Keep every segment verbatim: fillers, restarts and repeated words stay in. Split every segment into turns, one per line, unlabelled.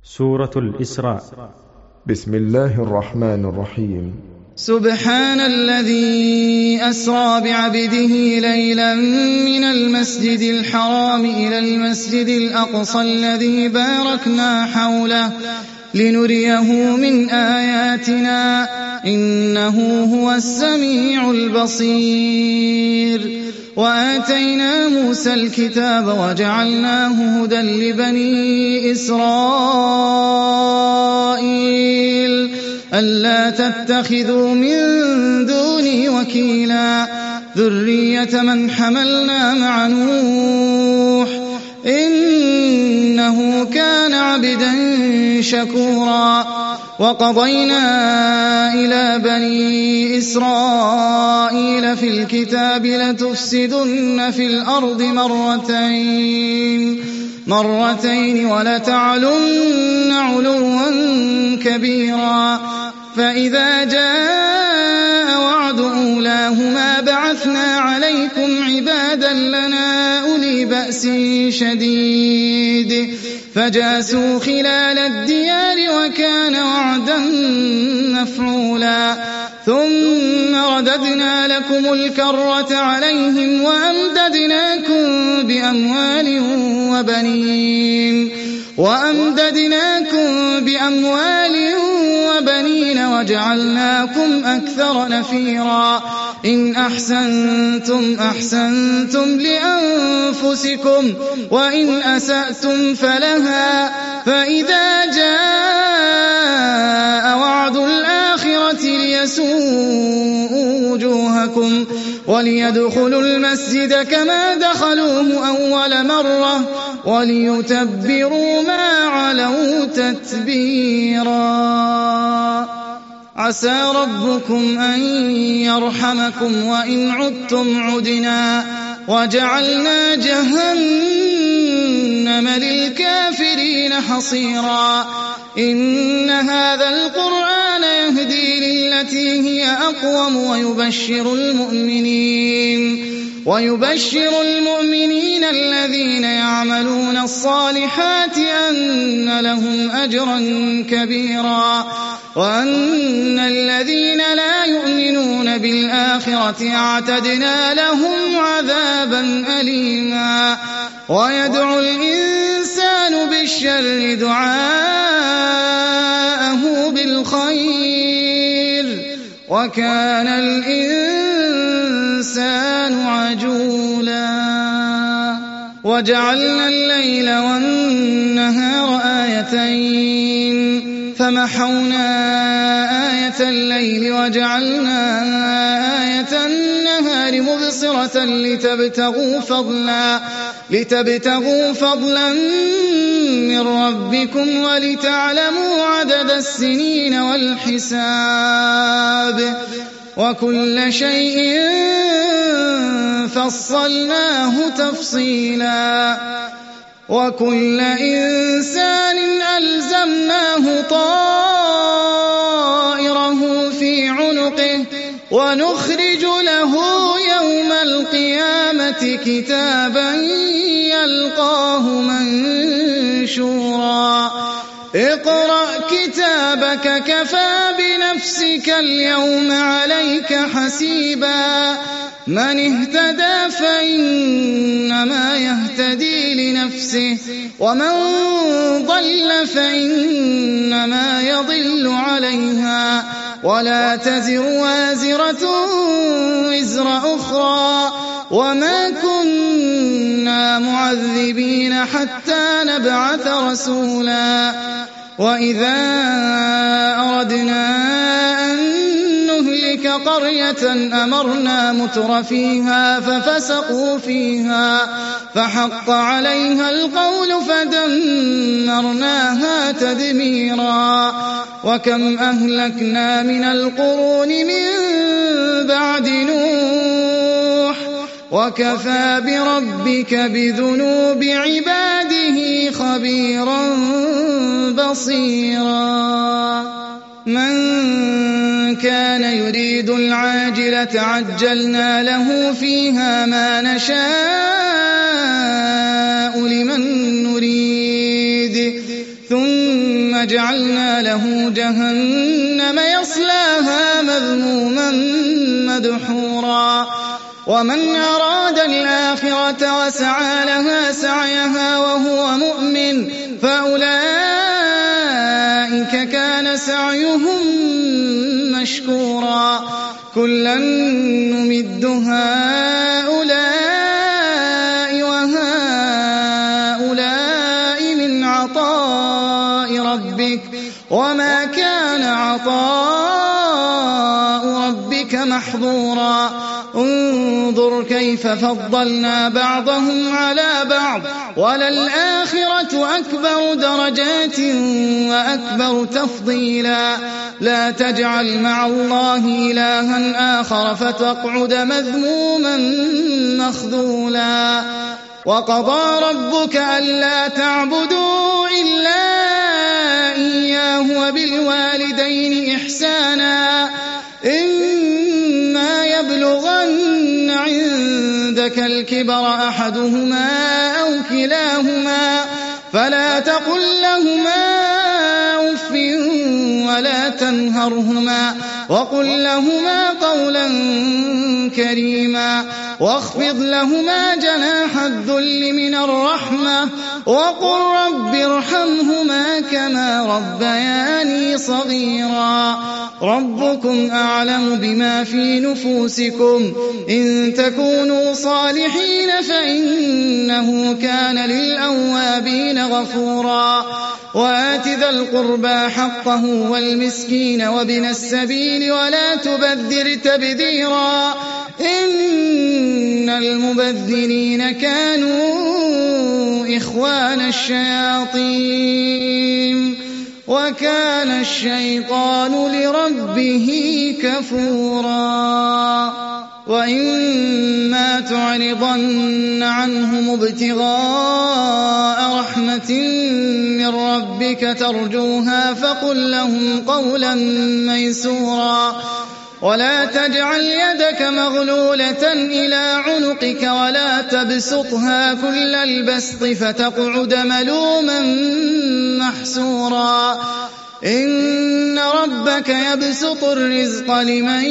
سورة الإسراء.
بسم الله الرحمن الرحيم.
سبحان الذي أسرى بعبده ليلا من المسجد الحرام إلى المسجد الأقصى الذي باركنا حوله لنريه من آياتنا إنه هو السميع البصير. وآتينا موسى الكتاب وجعلناه هدى لبني إسرائيل ألا تتخذوا من دوني وكيلا ذرية من حملنا مع نوح إنه كان عبدا شكورا. وقضينا إلى بني إسرائيل في الكتاب لتفسدن في الأرض مرتين مرتين ولتعلن علوا كبيرا. فإذا جاء وعد أولاهما بعثنا عليكم عبادا لنا أولي بأس شديد فجاسوا خلال الديار وكان وعدا مفعولا. ثم رددنا لكم الكرة عليهم وأمددناكم بأموال وبنين وأمددناكم بأموال وبنين وجعلناكم أكثر نفيرا. إن أحسنتم أحسنتم لأنفسكم وإن أسأتم فلها. فإذا جاء وعد الآخرة ليسوءوا وجوهكم وليدخلوا المسجد كما دخلوه أول مرة وليتبروا ما علوا تتبيرا. عسى ربكم أن يرحمكم وإن عدتم عدنا وجعلنا جهنم للكافرين حصيرا. إن هذا القرآن يهدي للتي هي أقوم ويبشر المؤمنين ويبشر المؤمنين الذين يعملون الصالحات أن لهم أجرا كبيرا وأن الذين لا يؤمنون بالآخرة اعتدنا لهم عذابا أليما. ويدعو الإنسان بالشر دعاءه بالخير وكان الإنسان عجولا. وجعلنا الليل والنهار آيتين فمحونا آية الليل وجعلنا آية النهار مبصرة لتبتغوا فضلا لتبتغوا فضلا من ربكم ولتعلموا عدد السنين والحساب وكل شيء فصلناه تفصيلا. وكل إنسان ألزمناه طائره في عنقه ونخرج له يوم القيامة كتابا يلقاه منشورا. اقرأ كتابك كفى بنفسك اليوم عليك حسيبا. من اهتدى فإنما يهتدي لنفسه ومن ضل فإنما يضل عليها ولا تزر وازرة وزر أخرى وما كنا معذبين حتى نبعث رسولا. وإذا أردنا أن نهلك قرية أمرنا متر فيها ففسقوا فيها فحق عليها القول فدمرناها تدميرا. وكم أهلكنا من القرون من بعد نوح وكفى بربك بذنوب عباده خبيرا بصيرا. من كان يريد العاجلة عجلنا له فيها ما نشاء لمن نريد ثم ثم جعلنا له جهنم يصلاها مذموما مدحورا ومن أراد الآخرة وسعى لها سعيها وهو مؤمن فأولئك كان سعيهم مشكورا كلا نمد هؤلاء وهؤلاء من عطاء ربك وما كان عطاء ربك محظورا انظر كيف فضلنا بعضهم على بعض وللآخرة أكبر درجات وأكبر تفضيلا لا تجعل مع الله إلها آخر فتقعد مذموما مخذولا وقضى ربك ألا تعبدوا إلا إياه وبالوالدين إحسانا إما يبلغن عندك الكبر أحدهما أو كلاهما فلا تقل لهما أف ولا تنهرهما وقل لهما قولا كريما واخفض لهما جناح الذل من الرحمة وقل رب ارحمهما كما ربياني صغيرا ربكم أعلم بما في نفوسكم إن تكونوا صالحين فإنه كان للأوابين غفورا وآت ذا القربى حقه والمسكين وابن السبيل ولا تبذر تبذيرا إن المبذرين كانوا إخوان الشياطين وكان الشيطان لربه كفورا وإما تعرضن عنهم ابتغاء رحمة من ربك ترجوها فقل لهم قولا ميسورا ولا تجعل يدك مغلولة إلى عنقك ولا تبسطها كل البسط فتقعد ملوما محسورا إن ربك يبسط الرزق لمن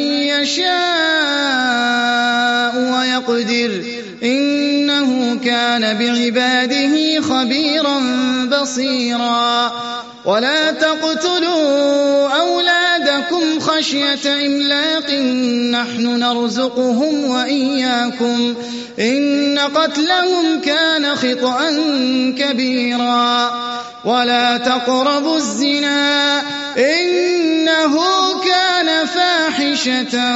يشاء ويقدر إنه كان بعباده خبيرا بصيرا ولا تقتلوا أولادكم خشية إملاق نحن نرزقهم وإياكم إن قتلهم كان خطأ كبيرا ولا تقربوا الزنا إنه كان فاحشة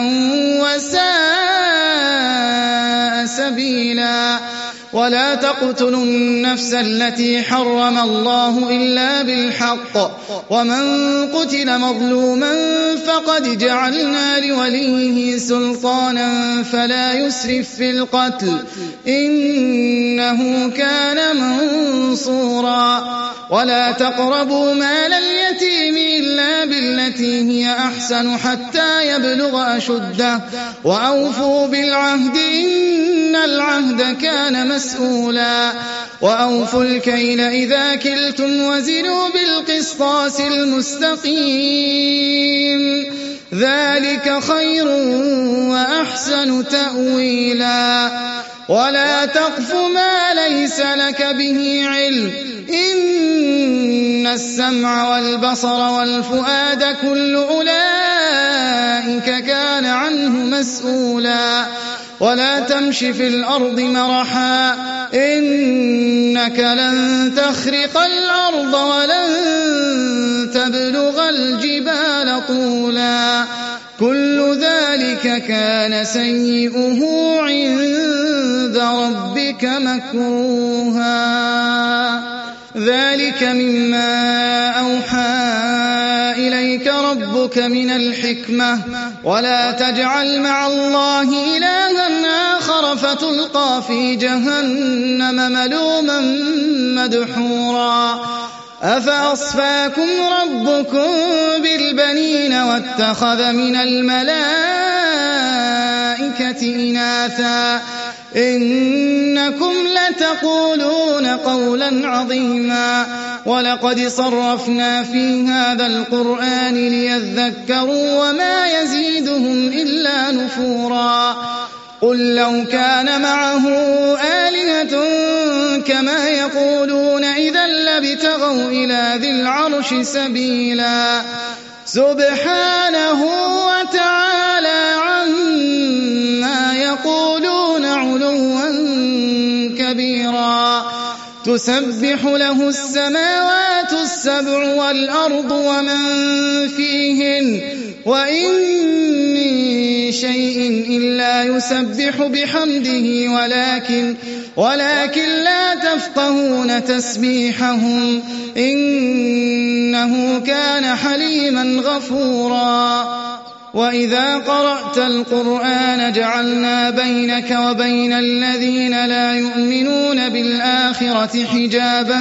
وساء سبيلا ولا تقتلوا النفس التي حرم الله إلا بالحق ومن قتل مظلوما فقد جعلنا لوليه سلطانا فلا يسرف في القتل إنه كان منصورا ولا تقربوا مال اليتيم إلا بالتي هي أحسن حتى يبلغ أشده وأوفوا بالعهد إن العهد كان مسؤولا وأوفوا الكيل إذا كلتم وزنوا بالقسطاس المستقيم ذلك خير وأحسن تأويلا ولا تقف ما ليس لك به علم إن السمع والبصر والفؤاد كل أولئك كان عنه مسؤولا ولا تمش في الأرض مرحا إنك لن تخرق الأرض ولن تبلغ الجبال طولا كل ذلك كان سيئه عند ربك مكروها ذلك مما أوحى إليك ربك من الحكمة ولا تجعل مع الله إلها آخر فتلقى في جهنم ملوما مدحورا أفأصفاكم ربكم بالبنين واتخذ من الملائكة إناثا إنكم لتقولون قولا عظيما ولقد صرفنا في هذا القرآن ليذكروا وما يزيدهم إلا نفورا قل لو كان معه آلهة كما يقولون إذا لابتغوا إلى ذي العرش سبيلا سبحانه وتعالى عما يقولون علوا كبيرا تسبح له السماوات السبع والأرض ومن فيهن وإن من شيء إلا يسبح بحمده ولكن ولكن لا تفقهون تسبيحهم إنه كان حليما غفورا وإذا قرأت القرآن جعلنا بينك وبين الذين لا يؤمنون بالآخرة حجابا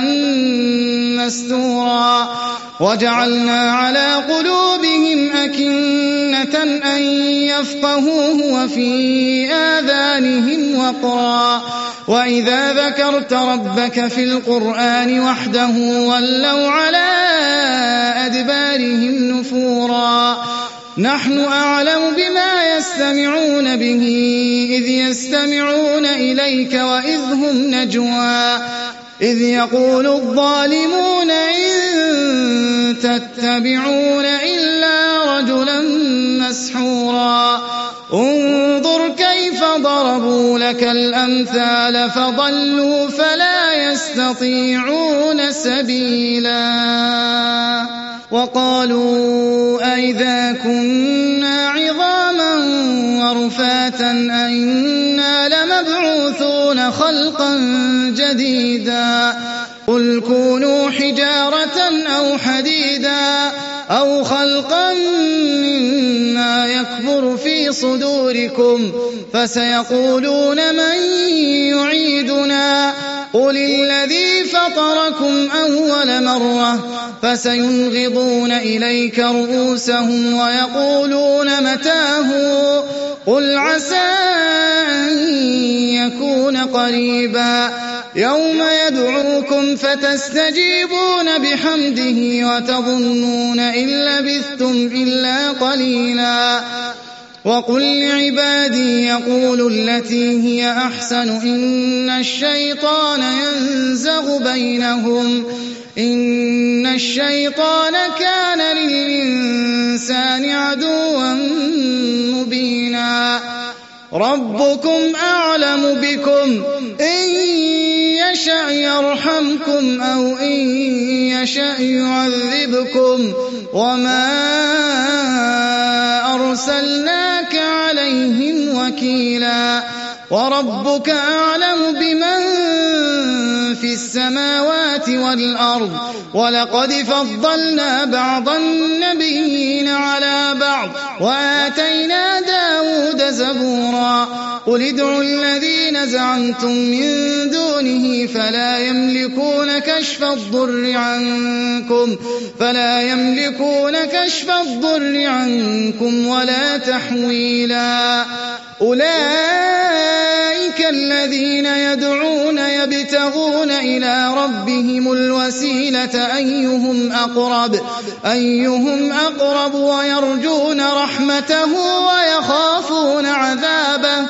مستورا وجعلنا على قلوبهم أكنة أن يفقهوه وفي آذانهم وقرا وإذا ذكرت ربك في القرآن وحده ولوا على أدبارهم نفورا نحن أعلم بما يستمعون به إذ يستمعون إليك وإذ هم نجوى إذ يقول الظالمون إن تتبعون إلا رجلا مسحورا انظر كيف ضربوا لك الأمثال فضلوا فلا يستطيعون سبيلا وقالوا أئذا كنا عظاما ورفاتا أئنا لمبعوثون خلقا جديدا قل كونوا حجارة أو حديدا أو خلقا مما يكبر في صدوركم فسيقولون من يعيدنا قل الذي فطركم أول مرة فسينغضون إليك رؤوسهم ويقولون متاه قل عسى أن يكون قريبا يوم يدعوكم فتستجيبون بحمده وتظنون إن لبثتم إلا قليلا وقل لعبادي يقولوا التي هي أحسن إن الشيطان ينزغ بينهم إن الشيطان كان للإنسان عدوا مبينا ربكم أعلم بكم إن يشأ يرحمكم أو إن يشأ يعذبكم وما أرسلناك عليهم وكيلا وربك أعلم بمن في السماوات والأرض ولقد فضلنا بعض النبيين على بعض وآتينا داود زبورا قل ادعوا الذين زعمتم من دونه فلا يملكون كشف الضر عنكم فلا يملكون كشف الضر عنكم ولا تحويلا أولئك الذين يدعون يبتغون إلى ربهم الوسيلة أيهم أقرب أيهم أقرب ويرجون رحمته ويخافون عذابه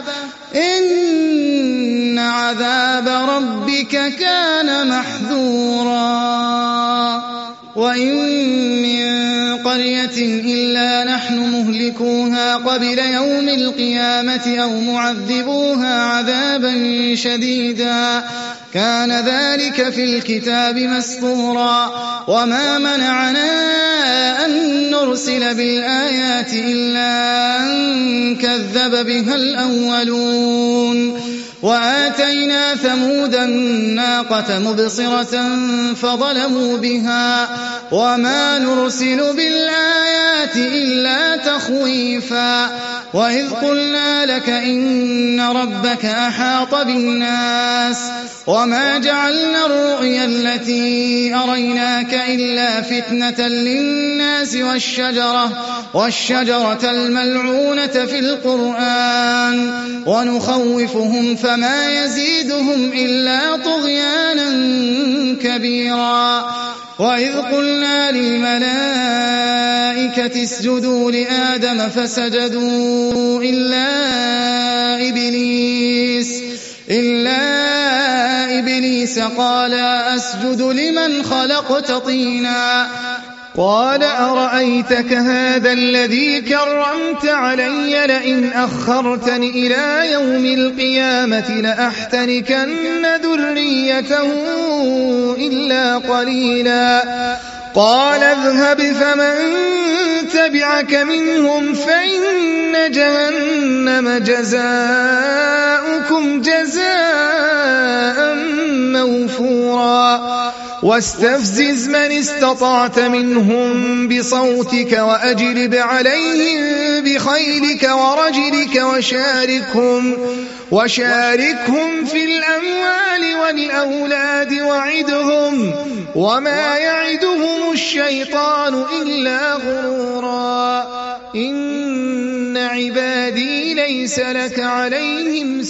إن عذاب ربك كان محذورا وإن من قرية إلا نحن مهلكوها قبل يوم القيامة أو معذبوها عذابا شديدا كان ذلك في الكتاب مسطورا وما منعنا أن نرسل بالآيات إلا أن كذب بها الأولون وآتينا ثمود الناقة مبصرة فظلموا بها وما نرسل بالآيات الآيات إلا تخويفا وإذ قلنا لك إن ربك أحاط بالناس وما جعلنا الرؤيا التي أريناك إلا فتنة للناس والشجرة, والشجرة الملعونة في القرآن ونخوفهم فما يزيدهم إلا طغيانا كبيرا وإذ قلنا للملائكة اسجدوا لآدم فسجدوا إلا إبليس إلا إبليس قال أسجد لمن خلقت طينا قال أرأيتك هذا الذي كرمت علي لئن أخرتني إلى يوم القيامة لأحتركن ذريته إلا قليلا قال اذهب فمن تبعك منهم فإن جهنم جزاؤكم جزاء موفورا واستفزز من استطعت منهم بصوتك وأجلب عليهم بخيلك ورجلك وشاركهم, وشاركهم في الأموال والأولاد وعدهم وما يعدهم الشيطان إلا غرورا إن عبادي ليس لك عليهم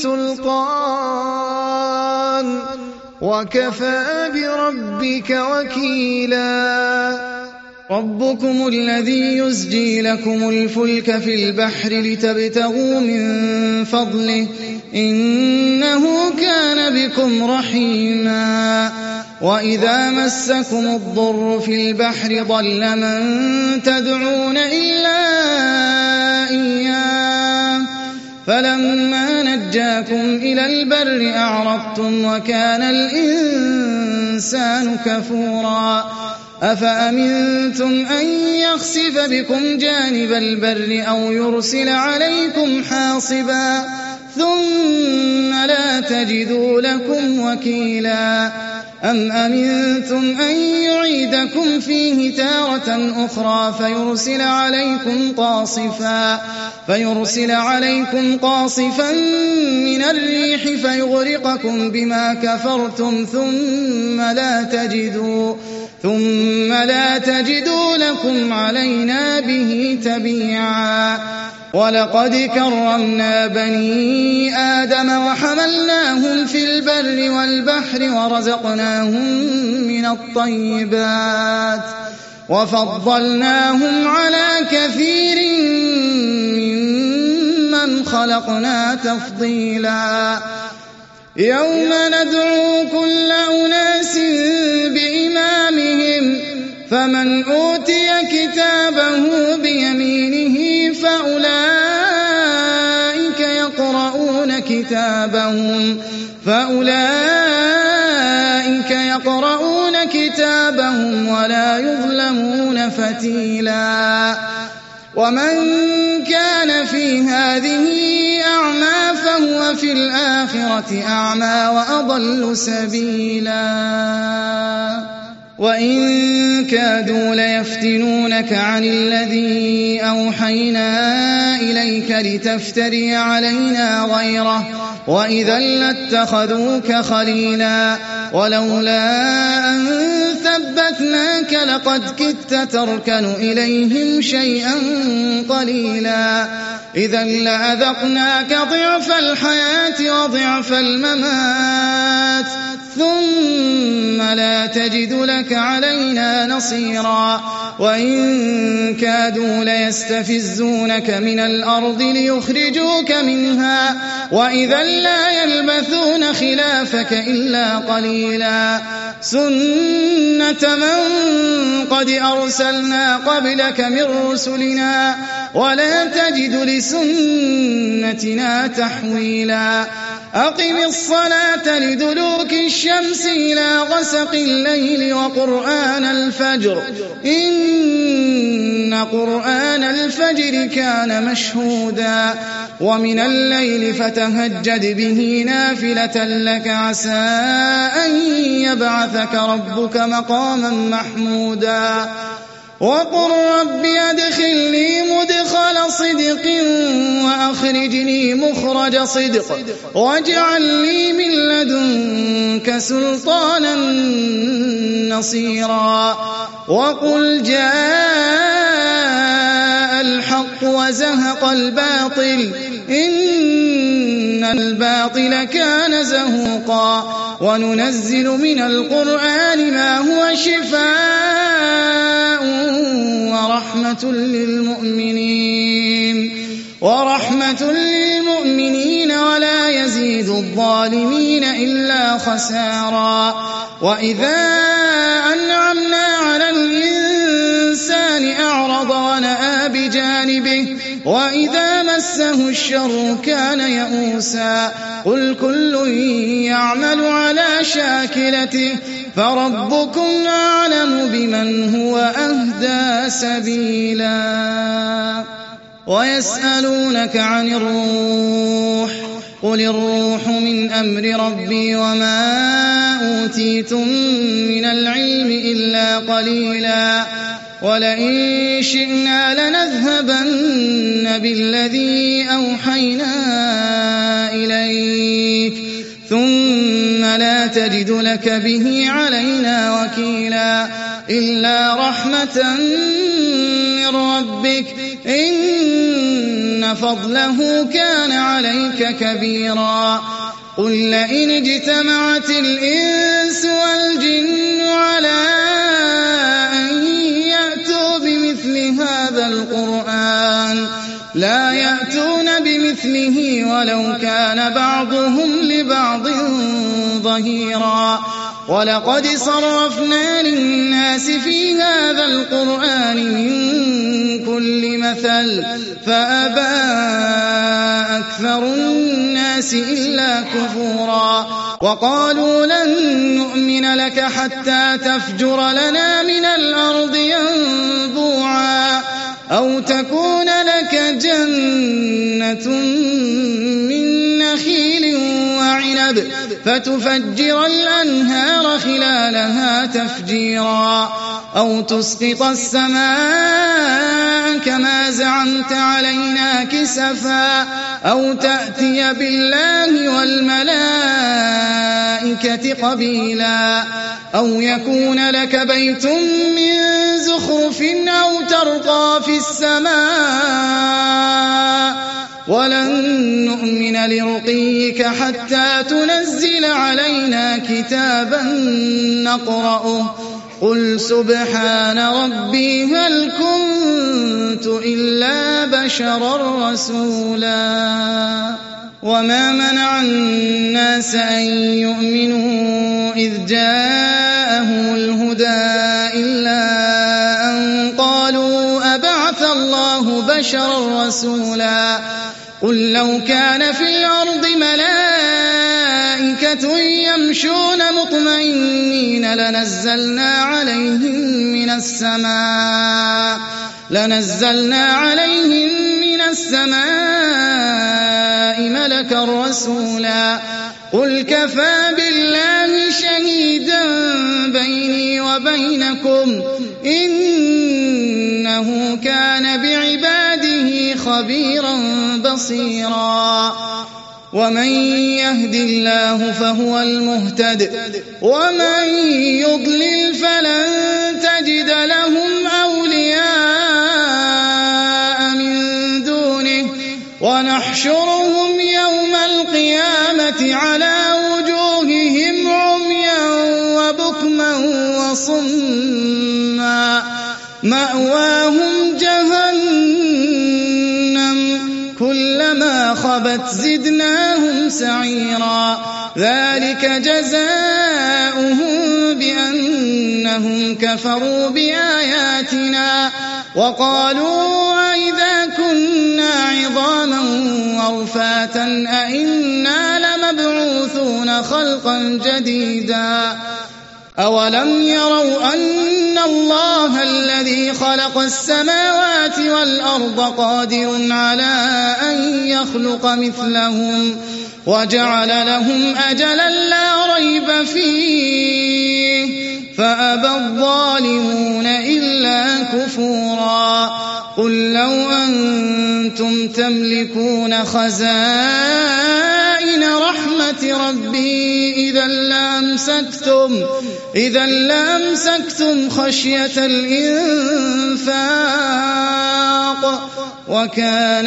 سلطان وكفى بربك وكيلا ربكم الذي يزجي لكم الفلك في البحر لتبتغوا من فضله إنه كان بكم رحيما وإذا مسكم الضر في البحر ضل من تدعون إلا إياه فلما نجاكم إلى البر أعرضتم وكان الإنسان كفورا أفأمنتم أن يخسف بكم جانب البر أو يرسل عليكم حاصبا ثم لا تجدوا لكم وكيلا أم أمنتم أن يعيدكم فيه تارة أخرى فيرسل عليكم قاصفا فيرسل عليكم قاصفا من الريح فيغرقكم بما كفرتم ثم لا تجدوا ثم لا تجدوا لكم علينا به تبيعا ولقد كرمنا بني آدم وحملناهم في البر والبحر ورزقناهم من الطيبات وفضلناهم على كثير ممن خلقنا تفضيلا يوم ندعو كل أناس بإمامهم فمن أوتي كتابه بيمينه فأولئك يقرؤون كتابهم فأولئك يقرؤون كتابهم ولا يظلمون فتيلا ومن كان في هذه أعمى فهو في الآخرة أعمى وأضل سبيلا وإن كادوا ليفتنونك عن الذي أوحينا إليك لتفتري علينا غيره وإذا لاتخذوك خليلا ولولا أن ثبتناك لقد كدت تركن إليهم شيئا قليلا إذا لأذقناك ضعف الحياة وضعف الممات ثم لا تجد لك علينا نصيرا وإن كادوا ليستفزونك من الأرض ليخرجوك منها وإذا لا يلبثون خلافك إلا قليلا سنة من قد أرسلنا قبلك من رسلنا ولا تجد لسنتنا تحويلا أقم الصلاة لدلوك الشمس إلى غسق الليل وقرآن الفجر إن قرآن الفجر كان مشهودا ومن الليل فتهجد به نافلة لك عسى أن يبعثك ربك مقاما محمودا وقل رب أدخلني مدخل صدق وأخرجني مخرج صدق واجعل لي من لدنك سلطانا نصيرا وقل جاء الحق وزهق الباطل إن الباطل كان زهوقا وننزل من القرآن ما هو شفاء ورحمة للمؤمنين ورحمة للمؤمنين ولا يزيد الظالمين إلا خسارا وإذا أنعمنا على الإنسان أعرض ونأى بجانبه وإذا مسه الشر كان يئوسا قل كل يعمل على شاكلته فربكم أعلم بمن هو أهدى سبيلا ويسألونك عن الروح قل الروح من أمر ربي وما أوتيتم من العلم إلا قليلا ولئن شئنا لنذهبن بالذي أوحينا إليك ثم لا تجد لك به علينا وكيلا إلا رحمة من ربك إن فضله كان عليك كبيرا قل لئن اجتمعت الإنس والجن على أن يأتوا بمثل هذا القرآن لا يأتون بمثله ولو كان بعضهم لبعض ظهيرا ولقد صرفنا للناس في هذا القرآن من كل مثل فأبى أكثر الناس إلا كفورا وقالوا لن نؤمن لك حتى تفجر لنا من الأرض ينبوعا أو تكون لك جنة من نخيل وعنب فتفجر الأنهار خلالها تفجيرا أو تسقط السماء كما زعمت علينا كسفا أو تأتي بالله والملائكة قبيلا أو يكون لك بيت من زخرف أو ترقى في السماء ولن نؤمن لرقيك حتى تنزل علينا كتابا نقرأه قل سبحان ربي هل كنت إلا بشرا رسولا وما منع الناس أن يؤمنوا إذ جاءهم الهدى إلا أن قالوا أبعث الله بشرا رسولا قل لو كان في الأرض ملائكة يمشون مطمئنين لنزلنا عليهم من السماء لنزلنا عليهم من السماء ملكا رسولا قل كفى بالله شهيدا بيني وبينكم إنه كان بعباده خبيرا بصيرا ومن يهد الله فهو المهتد ومن يضلل فلن تجد لهم أولياء من دونه ونحشرهم يوم القيامة على وجوههم عميا وبكما وصما مأواهم جهنم كلما خبت زدناهم سعيرا ذلك جزاؤهم بأنهم كفروا بآياتنا وقالوا أئذا كنا عظاما ورفاتا أئنا لمبعوثون خلقا جديدا أولم يروا أن الله الذي خلق السماوات والأرض قادر على أن يخلق مثلهم وجعل لهم أجلا لا ريب فيه فأبى الظالمون إلا كفورا قل لو أنتم تملكون خزائن رحمة ربي إذا لأمسكتم إذا لأمسكتم خشية الإنفاق وكان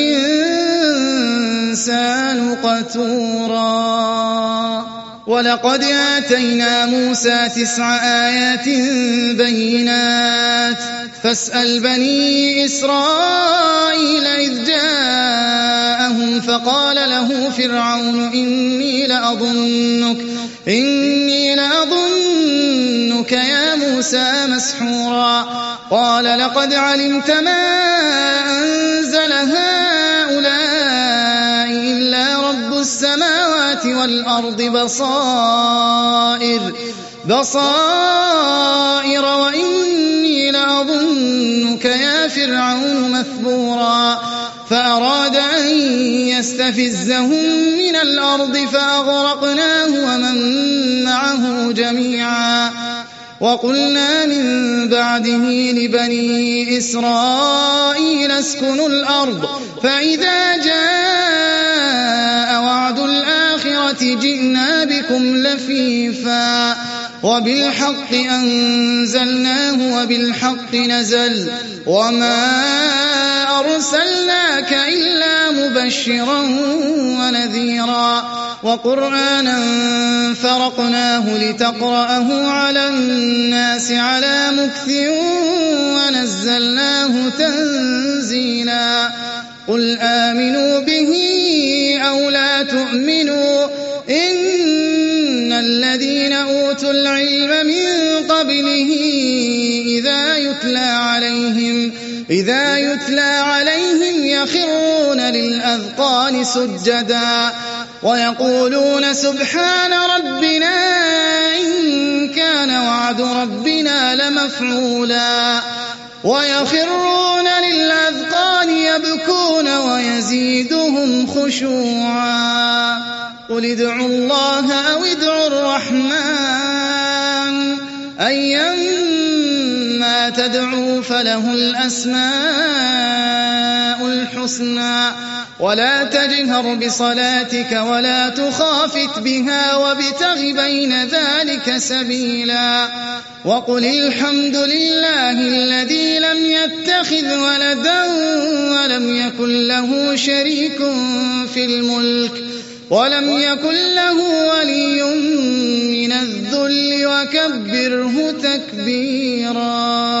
الإنسان قتورا ولقد آتينا موسى تسع آيات بينات فاسأل بني إسرائيل إذ جاءهم فقال له فرعون إني لأظنك إني لأظنك يا موسى مسحورا قال لقد علمت ما أنزل هؤلاء إلا رب السماوات والأرض بصائر بصائر وإني لأظنك يا فرعون مثبورا فأراد أن يستفزهم من الأرض فأغرقناه ومن معه جميعا وقلنا من بعده لبني إسرائيل اسكنوا الأرض فإذا جاء وعد الآخرة جئنا بكم لفيفا وبالحق أنزلناه وبالحق نزل وما أرسلناك إلا مبشرا ونذيرا وقرآنا فرقناه لتقرأه على الناس على مكث ونزلناه تنزيلا قل آمنوا به أو لا تؤمنوا إن الذين أوتوا العلم من قبله إذا يتلى عليهم إذا يتلى عليهم يخرون للأذقان سجدا ويقولون سبحان ربنا إن كان وعد ربنا لمفعولا ويخرون للأذقان يبكون ويزيدهم خشوعا قل ادعوا الله أو ادعوا الرحمن أيما تدعوا فله الأسماء الحسنى ولا تجهر بصلاتك ولا تخافت بها وابتغ بين ذلك سبيلا وقل الحمد لله الذي لم يتخذ ولدا ولم يكن له شريك في الملك ولم يكن له ولي من الذل وكبره تكبيرا.